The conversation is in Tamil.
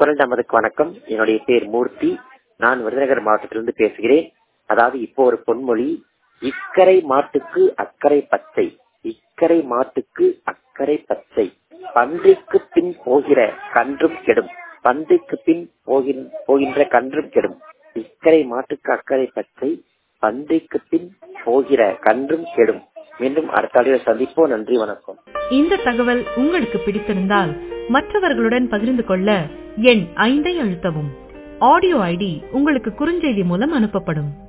குரல் நமதுக்கு வணக்கம். என்னுடைய பேர் மூர்த்தி. நான் விருதுநகர் மாவட்டத்திலிருந்து பேசுகிறேன். அதாவது இப்போ ஒரு பொன்மொழி, இக்கரை மாட்டுக்கு அக்கறை பச்சை, இக்கரை மாட்டுக்கு அக்கறை பச்சை, பன்றிக்கு பின் போகிற கன்றும் கெடும், பன்றிக்கு பின் போகின்ற கன்றும் கெடும். இக்கரை மாட்டுக்கு அக்கறை பச்சை, பன்றிக்கு பின் போகிற கன்றும் கெடும். மீண்டும் அடுத்த ஆடியோவில் சந்திப்போம். நன்றி, வணக்கம். இந்த தகவல் உங்களுக்கு பிடித்திருந்தால் மற்றவர்களுடன் பகிர்ந்து கொள்ள எண் 5 அழுத்தவும். ஆடியோ ஐடி உங்களுக்கு குறுஞ்செய்தி மூலம் அனுப்பப்படும்.